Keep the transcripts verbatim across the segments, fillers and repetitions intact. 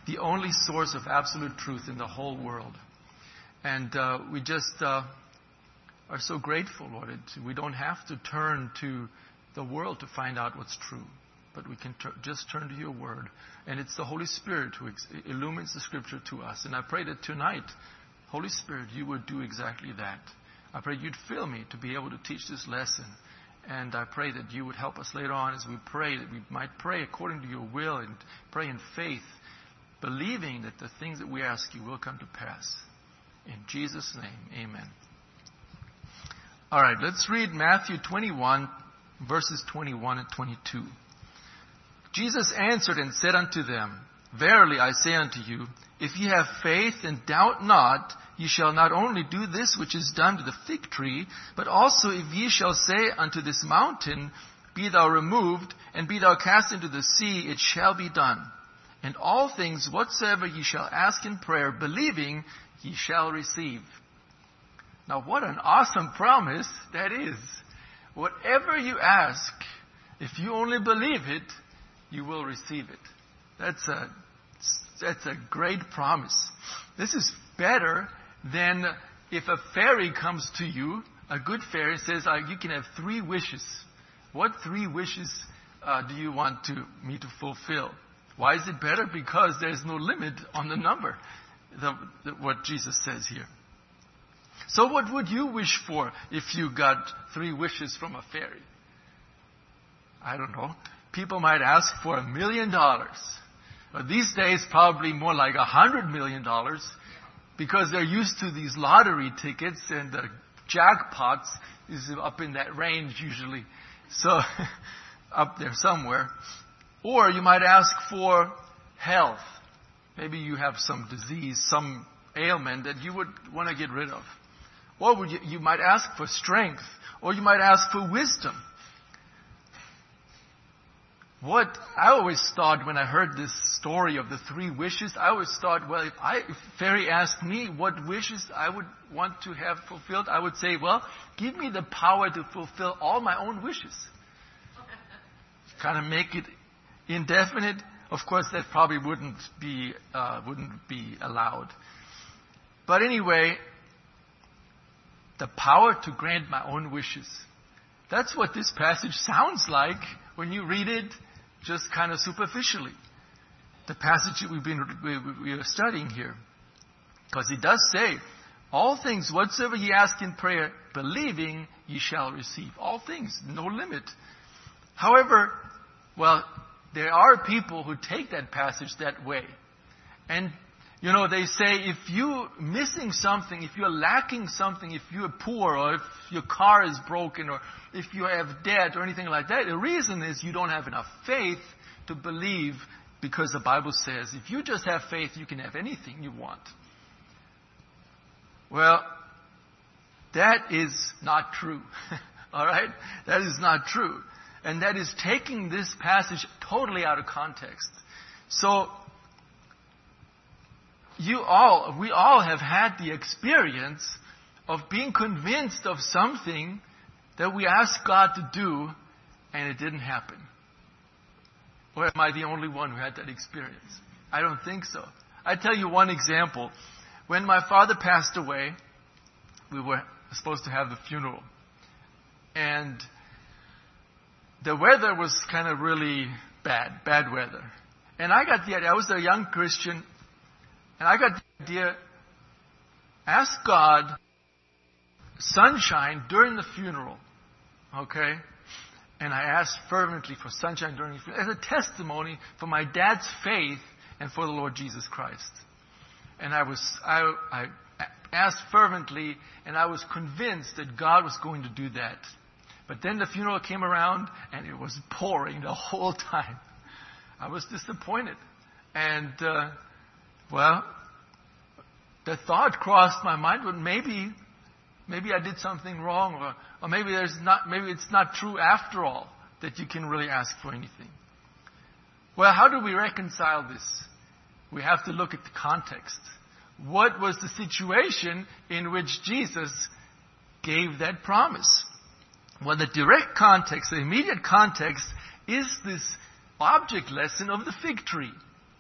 the only source of absolute truth in the whole world. And uh, we just uh, are so grateful, Lord. It, we don't have to turn to the world to find out what's true, but we can t- just turn to your word. And it's the Holy Spirit who ex- illumines the Scripture to us. And I pray that tonight, Holy Spirit, you would do exactly that. I pray you'd fill me to be able to teach this lesson. And I pray that you would help us later on as we pray, that we might pray according to your will and pray in faith, believing that the things that we ask you will come to pass. In Jesus' name, amen. All right, let's read Matthew twenty-one, verses twenty-one and twenty-two. Jesus answered and said unto them, Verily I say unto you, if ye have faith and doubt not, ye shall not only do this which is done to the fig tree, but also if ye shall say unto this mountain, Be thou removed, and be thou cast into the sea, it shall be done. And all things whatsoever ye shall ask in prayer, believing, ye shall receive. Now what an awesome promise that is. Whatever you ask, if you only believe it, you will receive it. That's a, that's a great promise. This is better than if a fairy comes to you, a good fairy says, uh, you can have three wishes. What three wishes uh, do you want to, me to fulfill? Why is it better? Because there's no limit on the number, the, the, what Jesus says here. So what would you wish for if you got three wishes from a fairy? I don't know. People might ask for a million dollars. But these days, probably more like a hundred million dollars, because they're used to these lottery tickets, and the jackpots is up in that range usually. So, up there somewhere. Or you might ask for health. Maybe you have some disease, some ailment that you would want to get rid of. Or would you, you might ask for strength. Or you might ask for wisdom. What I always thought when I heard this story of the three wishes, I always thought, well, if, I, if fairy asked me what wishes I would want to have fulfilled, I would say, well, give me the power to fulfill all my own wishes. Kind of make it indefinite. Of course, that probably wouldn't be uh, wouldn't be allowed. But anyway, the power to grant my own wishes. That's what this passage sounds like when you read it just kind of superficially. The passage that we've been we, we are studying here. Because it does say, all things whatsoever ye ask in prayer, believing ye shall receive. All things, no limit. However, well, there are people who take that passage that way. And, you know, they say if you're missing something, if you're lacking something, if you're poor, or if your car is broken, or if you have debt or anything like that, the reason is you don't have enough faith to believe, because the Bible says if you just have faith, you can have anything you want. Well, that is not true. All right? That is not true. And that is taking this passage totally out of context. So, you all, we all have had the experience of being convinced of something that we asked God to do, and it didn't happen. Or am I the only one who had that experience? I don't think so. I tell you one example. When my father passed away, we were supposed to have the funeral. And the weather was kind of really bad, bad weather. And I got the idea, I was a young Christian, and I got the idea, ask God sunshine during the funeral. Okay? And I asked fervently for sunshine during the funeral as a testimony for my dad's faith and for the Lord Jesus Christ. And I was, I, I asked fervently, and I was convinced that God was going to do that. But then the funeral came around, and it was pouring the whole time. I was disappointed. And, uh, well, the thought crossed my mind, well, maybe, maybe I did something wrong, or, or maybe there's not, maybe it's not true after all that you can really ask for anything. Well, how do we reconcile this? We have to look at the context. What was the situation in which Jesus gave that promise? Well, the direct context, the immediate context, is this object lesson of the fig tree.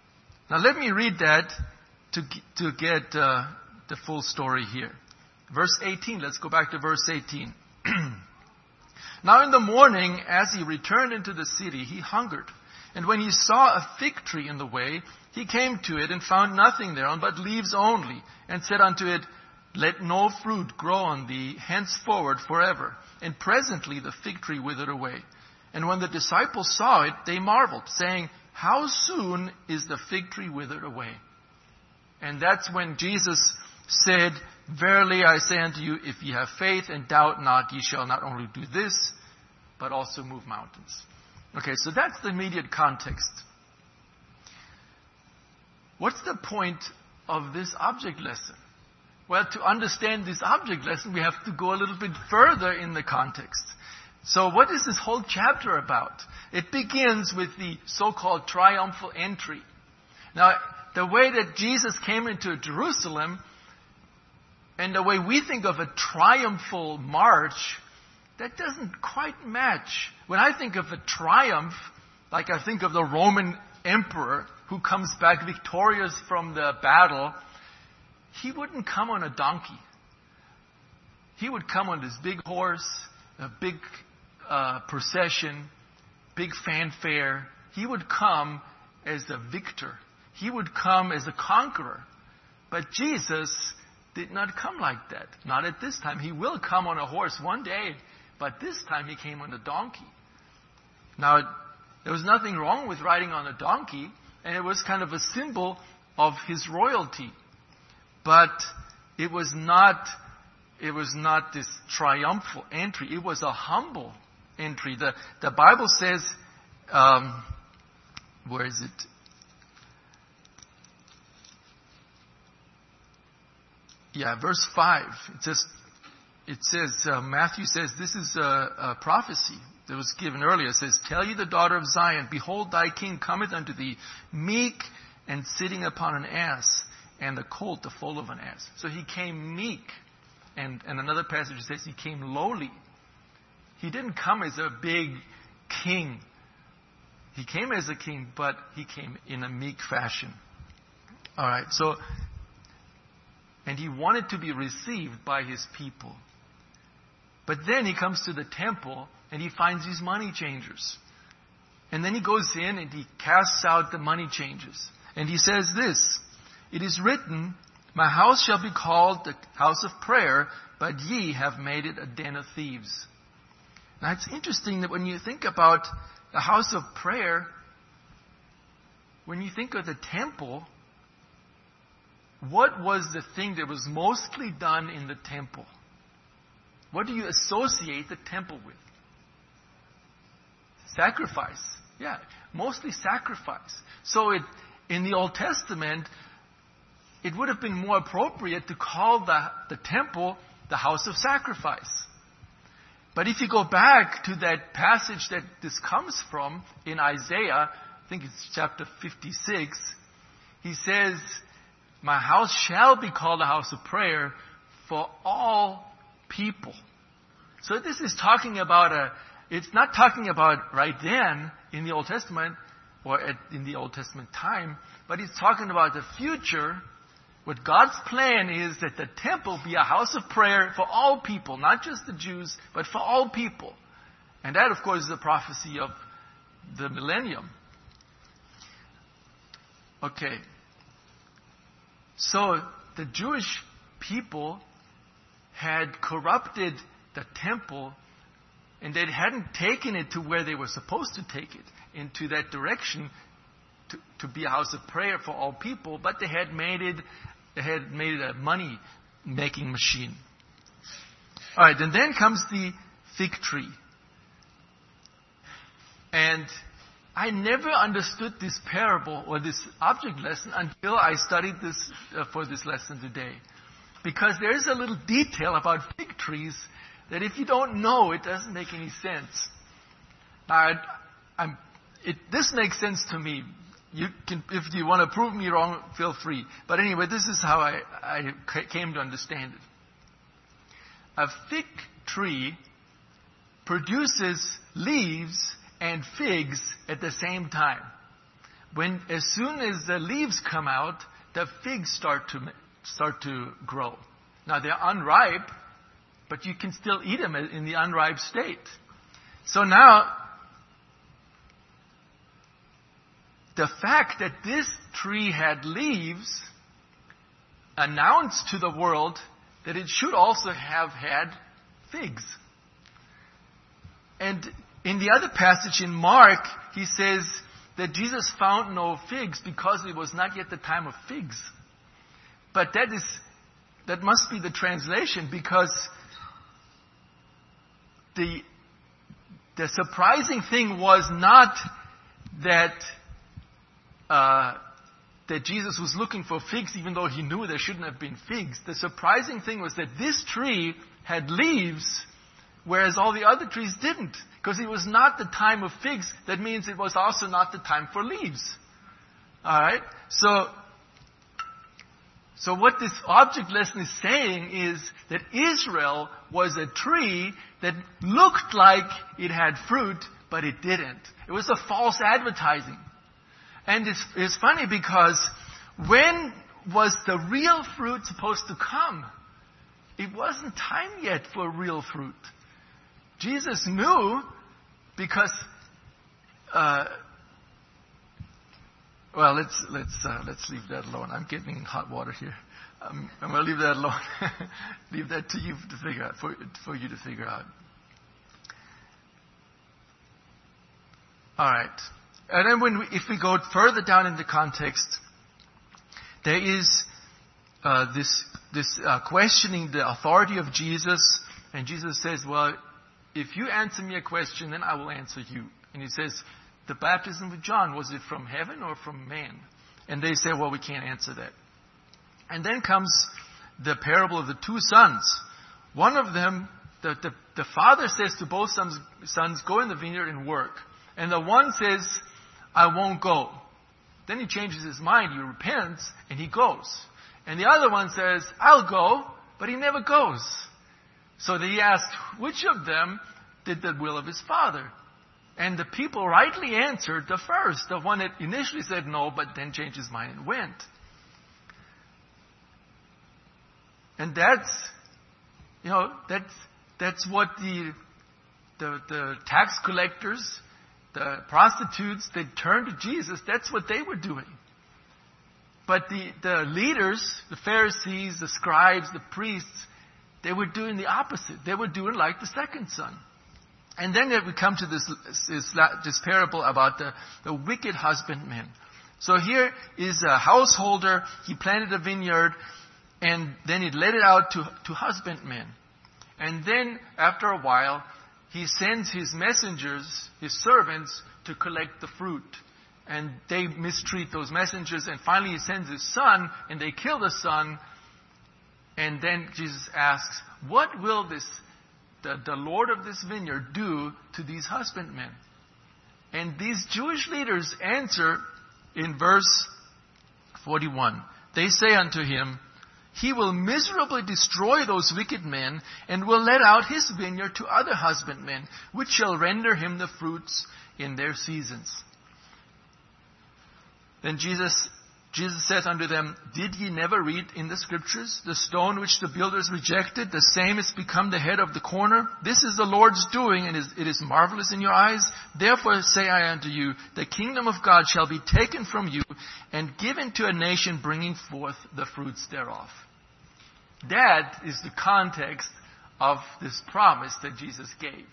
Now let me read that to, to get uh, the full story here. Verse eighteen, let's go back to verse eighteen. Now in the morning, as he returned into the city, he hungered. And when he saw a fig tree in the way, he came to it and found nothing thereon but leaves only, and said unto it, Let no fruit grow on thee henceforward forever. And presently the fig tree withered away. And when the disciples saw it, they marveled, saying, How soon is the fig tree withered away? And that's when Jesus said, Verily I say unto you, if ye have faith and doubt not, ye shall not only do this, but also move mountains. Okay, so that's the immediate context. What's the point of this object lesson? Well, to understand this object lesson, we have to go a little bit further in the context. So what is this whole chapter about? It begins with the so-called triumphal entry. Now, the way that Jesus came into Jerusalem and the way we think of a triumphal march, that doesn't quite match. When I think of a triumph, like I think of the Roman emperor who comes back victorious from the battle, he wouldn't come on a donkey. He would come on this big horse, a big uh, procession, big fanfare. He would come as a victor. He would come as a conqueror. But Jesus did not come like that. Not at this time. He will come on a horse one day, but this time he came on a donkey. Now, there was nothing wrong with riding on a donkey, and it was kind of a symbol of his royalty. But it was not, it was not this triumphal entry. It was a humble entry. The, the Bible says, um, where is it? Yeah, verse five. It says, it says uh, Matthew says, this is a, a prophecy that was given earlier. It says, Tell ye the daughter of Zion, Behold, thy king cometh unto thee, meek and sitting upon an ass, and the colt the foal of an ass. So he came meek. And, and another passage says he came lowly. He didn't come as a big king. He came as a king, but he came in a meek fashion. All right, so, and he wanted to be received by his people. But then he comes to the temple and he finds these money changers. And then he goes in and he casts out the money changers. And he says this, It is written, My house shall be called the house of prayer, but ye have made it a den of thieves. Now it's interesting that when you think about the house of prayer, when you think of the temple, what was the thing that was mostly done in the temple? What do you associate the temple with? Sacrifice. Yeah, mostly sacrifice. So it, in the Old Testament, it would have been more appropriate to call the, the temple the house of sacrifice. But if you go back to that passage that this comes from in Isaiah, I think it's chapter fifty-six, he says, My house shall be called a house of prayer for all people. So this is talking about a, it's not talking about right then in the Old Testament or at, in the Old Testament time, but it's talking about the future. What God's plan is that the temple be a house of prayer for all people, not just the Jews, but for all people. And that, of course, is the prophecy of the millennium. Okay. So the Jewish people had corrupted the temple, and they hadn't taken it to where they were supposed to take it, into that direction to, to be a house of prayer for all people, but they had made it They had made it a money-making machine. All right, and then comes the fig tree. And I never understood this parable or this object lesson until I studied this uh, for this lesson today. Because there is a little detail about fig trees that if you don't know, it doesn't make any sense. Now, I, I'm, it, this makes sense to me. You can, if you want to prove me wrong, feel free. But anyway, this is how I, I came to understand it. A fig tree produces leaves and figs at the same time. when as soon as the leaves come out, the figs start to start to grow. Now they're unripe, but you can still eat them in the unripe state. So now, the fact that this tree had leaves announced to the world that it should also have had figs. And in the other passage in Mark, he says that Jesus found no figs because it was not yet the time of figs. But that is, that must be the translation, because the, the surprising thing was not that uh, that Jesus was looking for figs, even though he knew there shouldn't have been figs. The surprising thing was that this tree had leaves, whereas all the other trees didn't. Because it was not the time of figs. That means it was also not the time for leaves. Alright? So, so what this object lesson is saying is that Israel was a tree that looked like it had fruit, but it didn't. It was a false advertising. And it's, it's funny because when was the real fruit supposed to come? It wasn't time yet for real fruit. Jesus knew because, uh, well, let's let's uh, let's leave that alone. I'm getting hot water here. Um, I'm going to leave that alone. Leave that to you to figure out, for for you to figure out. All right. And then when we, if we go further down in the context, there is uh, this this uh, questioning the authority of Jesus, and Jesus says, "Well, if you answer me a question, then I will answer you." And he says, "The baptism of John, was it from heaven or from man?" And they say, "Well, we can't answer that." And then comes the parable of the two sons. One of them, the the, the father says to both sons, sons, "Go in the vineyard and work." And the one says, "I won't go." Then he changes his mind, he repents, and he goes. And the other one says, "I'll go," but he never goes. So they asked, which of them did the will of his father? And the people rightly answered the first, the one that initially said no, but then changed his mind and went. And that's, you know, that's, that's what the, the, the tax collectors, the prostitutes, they turned to Jesus. That's what they were doing. But the, the leaders, the Pharisees, the scribes, the priests, they were doing the opposite. They were doing like the second son. And then we come to this, this, this parable about the, the wicked husbandman. So here is a householder. He planted a vineyard, and then he let it out to, to husbandmen. And then, after a while, he sends his messengers, his servants, to collect the fruit. And they mistreat those messengers. And finally he sends his son, and they kill the son. And then Jesus asks, what will this, the, the Lord of this vineyard do to these husbandmen? And these Jewish leaders answer in verse forty-one. They say unto him, "He will miserably destroy those wicked men, and will let out his vineyard to other husbandmen, which shall render him the fruits in their seasons." Then Jesus, Jesus says unto them, "Did ye never read in the Scriptures, the stone which the builders rejected, the same is become the head of the corner? This is the Lord's doing, and it is marvelous in your eyes. Therefore say I unto you, the kingdom of God shall be taken from you, and given to a nation bringing forth the fruits thereof." That is the context of this promise that Jesus gave.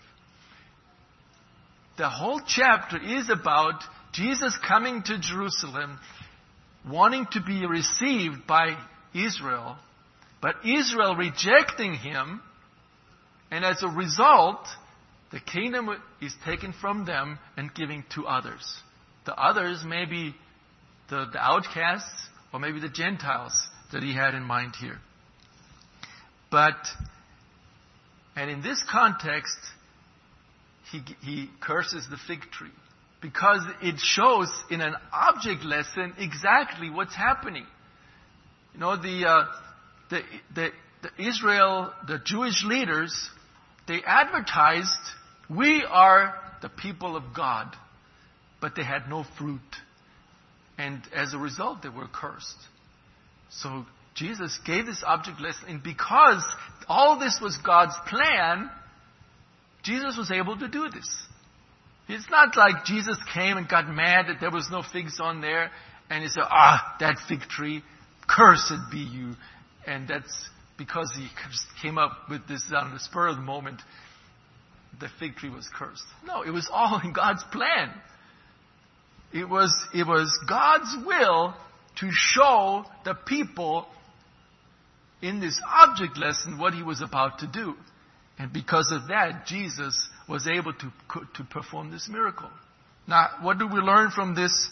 The whole chapter is about Jesus coming to Jerusalem, wanting to be received by Israel, but Israel rejecting him, and as a result, the kingdom is taken from them and given to others. The others may be the, the outcasts, or maybe the Gentiles that he had in mind here. But, and in this context, he, he curses the fig tree, because it shows in an object lesson exactly what's happening. You know, the, uh, the, the, the Israel, the Jewish leaders, they advertised, "We are the people of God," but they had no fruit. And as a result, they were cursed. So Jesus gave this object lesson, and because all this was God's plan, Jesus was able to do this. It's not like Jesus came and got mad that there was no figs on there, and he said, ah, that fig tree, cursed be you. And that's because he came up with this on the spur of the moment, the fig tree was cursed. No, it was all in God's plan. It was, it was God's will to show the people in this object lesson what he was about to do. And because of that, Jesus was able to, to perform this miracle. Now, what do we learn from this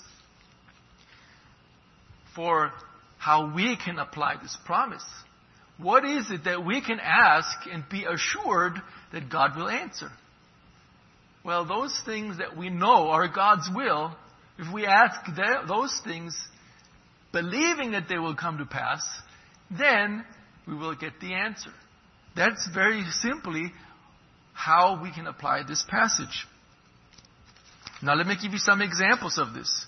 for how we can apply this promise? What is it that we can ask and be assured that God will answer? Well, those things that we know are God's will, if we ask those things, believing that they will come to pass, then we will get the answer. That's very simply how we can apply this passage. Now let me give you some examples of this.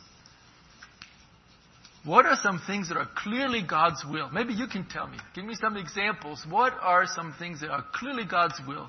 What are some things that are clearly God's will? Maybe you can tell me. Give me some examples. What are some things that are clearly God's will?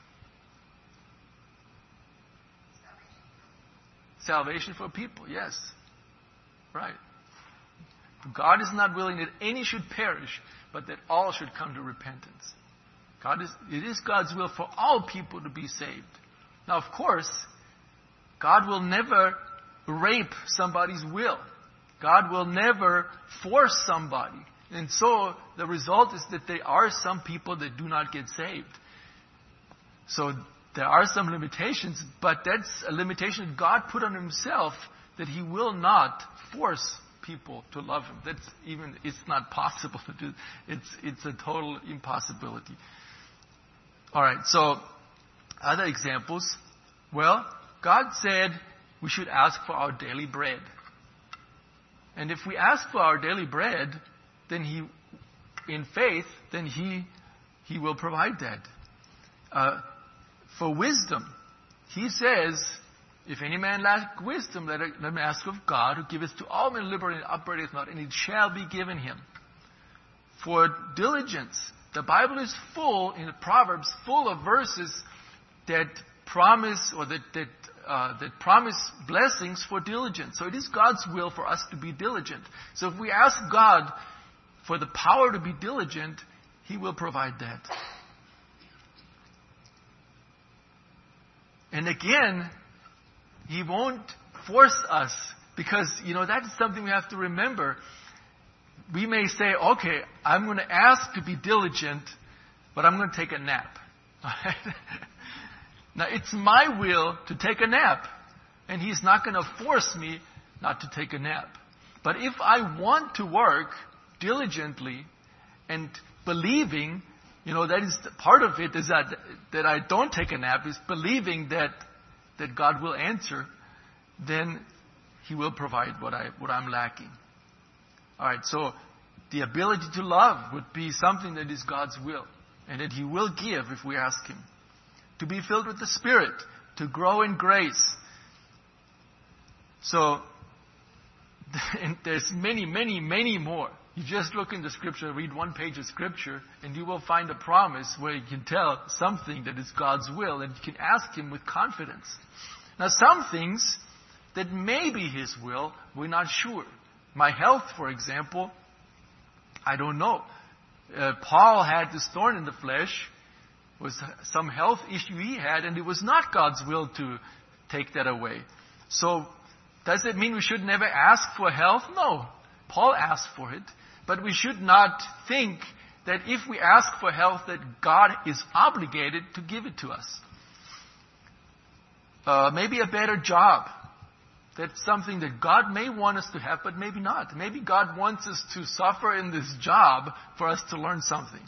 Salvation for people, yes. Right. God is not willing that any should perish, but that all should come to repentance. God is, it is God's will for all people to be saved. Now, of course, God will never rape somebody's will. God will never force somebody. And so the result is that there are some people that do not get saved. So there are some limitations, but that's a limitation that God put on himself, that he will not force people to love him. That's even, it's not possible to do. It's, it's a total impossibility. All right, so other examples. Well, God said we should ask for our daily bread. And if we ask for our daily bread, then he, in faith, then he, he will provide that. Uh, for wisdom, he says, if any man lack wisdom, let him ask of God, who giveth to all men liberally and upbraideth not, and it shall be given him. For diligence, the Bible is full, in the Proverbs, full of verses that promise, or that, that, uh, that promise blessings for diligence. So it is God's will for us to be diligent. So if we ask God for the power to be diligent, he will provide that. And again, he won't force us, because, you know, that's something we have to remember. We may say, okay, I'm going to ask to be diligent, but I'm going to take a nap. Now, it's my will to take a nap, and he's not going to force me not to take a nap. But if I want to work diligently and believing, you know, that is part of it, is that that I don't take a nap, is believing that that God will answer, then he will provide what I what I'm lacking. All right, so the ability to love would be something that is God's will, and that he will give if we ask him. To be filled with the Spirit, to grow in grace. So, and there's many, many, many more. You just look in the Scripture, read one page of Scripture, and you will find a promise where you can tell something that is God's will, and you can ask him with confidence. Now, some things that may be his will, we're not sure. My health, for example, I don't know. Uh, Paul had this thorn in the flesh, was some health issue he had, and it was not God's will to take that away. So, does it mean we should never ask for health? No. Paul asked for it. But we should not think that if we ask for health, that God is obligated to give it to us. Uh, maybe a better job. That's something that God may want us to have, but maybe not. Maybe God wants us to suffer in this job for us to learn something.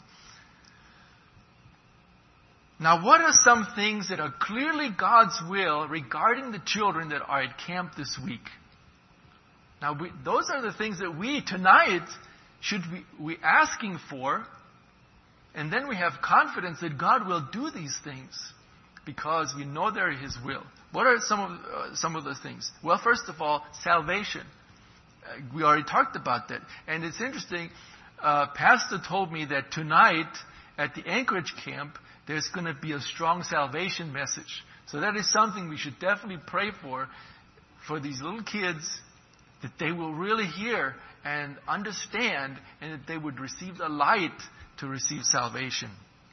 Now, what are some things that are clearly God's will regarding the children that are at camp this week? Now, we, those are the things that we tonight should be we asking for, and then we have confidence that God will do these things because we know they're his will. What are some of uh, some of those things? Well, first of all, salvation. Uh, we already talked about that. And it's interesting, uh, Pastor told me that tonight at the Anchorage camp, there's going to be a strong salvation message. So that is something we should definitely pray for, for these little kids, that they will really hear and understand, and that they would receive the light to receive salvation.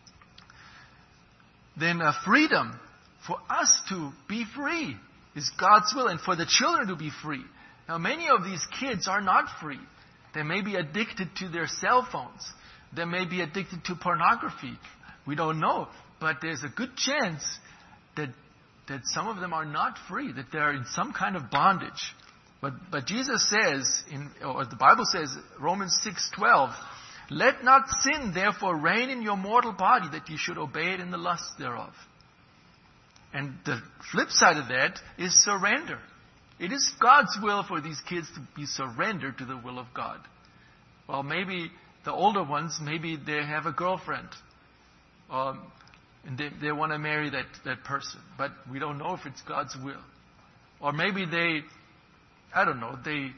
Then uh, freedom, for us to be free, is God's will, and for the children to be free. Now, many of these kids are not free. They may be addicted to their cell phones. They may be addicted to pornography. We don't know. But there's a good chance that that some of them are not free, that they're in some kind of bondage. But but Jesus says, in, or the Bible says, Romans six twelve, let not sin therefore reign in your mortal body, that you should obey it in the lust thereof. And the flip side of that is surrender. It is God's will for these kids to be surrendered to the will of God. Well, maybe the older ones, maybe they have a girlfriend. Um, and they, they want to marry that, that person. But we don't know if it's God's will. Or maybe they, I don't know, they,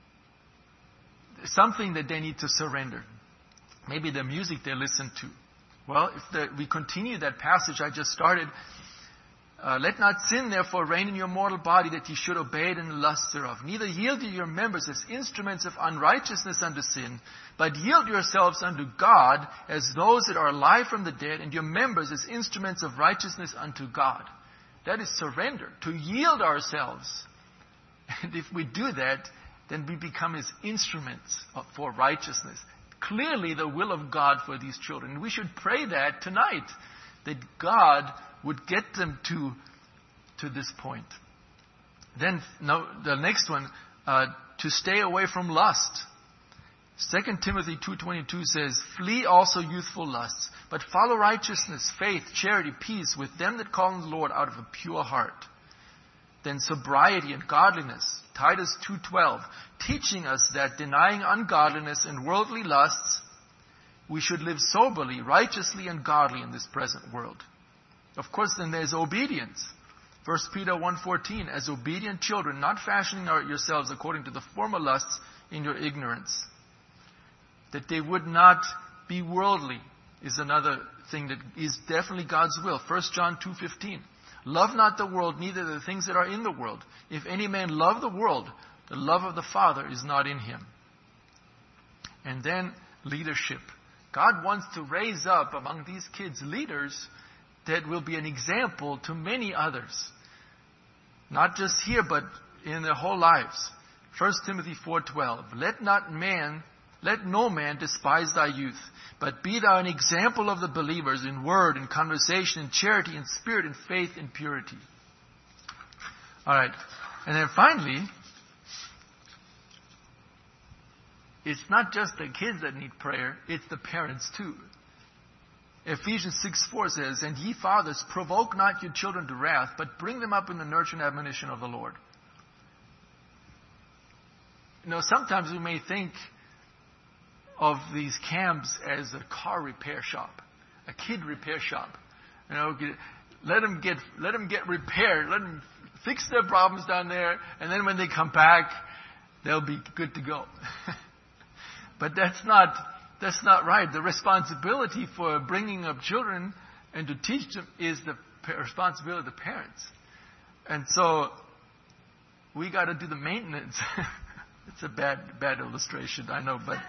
something that they need to surrender. Maybe the music they listen to. Well, if the, we continue that passage I just started, Uh, let not sin therefore reign in your mortal body, that ye should obey it in the lust thereof. Neither yield ye your members as instruments of unrighteousness unto sin, but yield yourselves unto God as those that are alive from the dead, and your members as instruments of righteousness unto God. That is surrender, to yield ourselves. And if we do that, then we become His instruments for righteousness. Clearly the will of God for these children. We should pray that tonight, that God would get them to to this point. Then no, the next one, uh, to stay away from lust. Second Timothy two twenty-two says, flee also youthful lusts, but follow righteousness, faith, charity, peace with them that call on the Lord out of a pure heart. Then sobriety and godliness. Titus two twelve, teaching us that denying ungodliness and worldly lusts, we should live soberly, righteously, and godly in this present world. Of course, then there's obedience. First Peter one fourteen, as obedient children, not fashioning yourselves according to the former lusts in your ignorance. That they would not be worldly is another thing that is definitely God's will. First John two fifteen, love not the world, neither the things that are in the world. If any man love the world, the love of the Father is not in him. And then leadership. God wants to raise up among these kids leaders that will be an example to many others. Not just here, but in their whole lives. First Timothy four twelve. Let not man, let no man despise thy youth, but be thou an example of the believers in word, in conversation, in charity, in spirit, in faith, in purity. Alright. And then finally, it's not just the kids that need prayer, it's the parents too. Ephesians six four says, and ye fathers, provoke not your children to wrath, but bring them up in the nurture and admonition of the Lord. You know, sometimes we may think of these camps as a car repair shop, a kid repair shop. You know, let them get let them get repaired, let them fix their problems down there, and then when they come back, they'll be good to go. But that's not. That's not right. The responsibility for bringing up children and to teach them is the responsibility of the parents. And so we got to do the maintenance. It's a bad, bad illustration, I know, but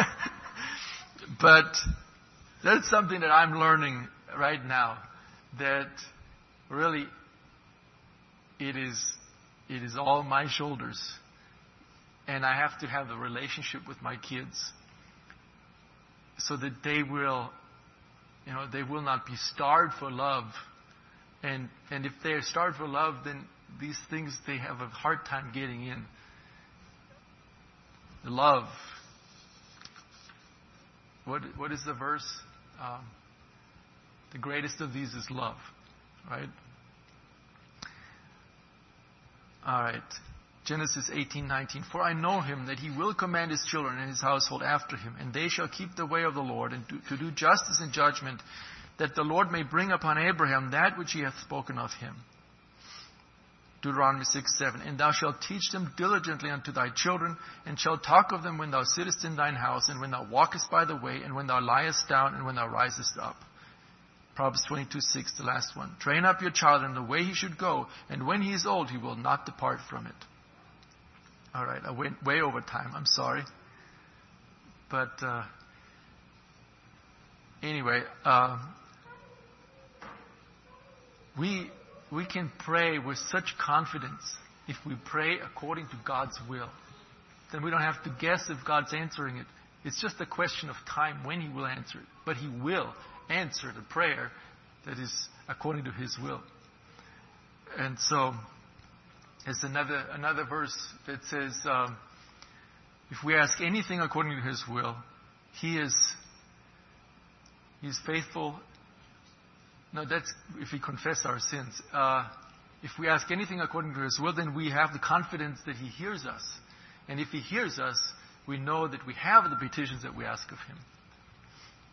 but that's something that I'm learning right now. That really it is it is all my shoulders, and I have to have a relationship with my kids, so that they will, you know, they will not be starved for love. And and if they're starved for love, then these things they have a hard time getting in. Love. What what is the verse? Um, the greatest of these is love, right? All right. Genesis eighteen nineteen. For I know him, that he will command his children and his household after him, and they shall keep the way of the Lord, and do, to do justice and judgment, that the Lord may bring upon Abraham that which he hath spoken of him. Deuteronomy six seven. And thou shalt teach them diligently unto thy children, and shalt talk of them when thou sittest in thine house, and when thou walkest by the way, and when thou liest down, and when thou risest up. Proverbs twenty-two six, the last one. Train up your child in the way he should go, and when he is old, he will not depart from it. All right, I went way over time. I'm sorry. But uh, anyway, uh, we we can pray with such confidence if we pray according to God's will. Then we don't have to guess if God's answering it. It's just a question of time when He will answer it. But He will answer the prayer that is according to His will. And so, there's another another verse that says, um, if we ask anything according to His will, He is He's faithful. No, that's if we confess our sins. Uh, if we ask anything according to His will, then we have the confidence that He hears us. And if He hears us, we know that we have the petitions that we ask of Him.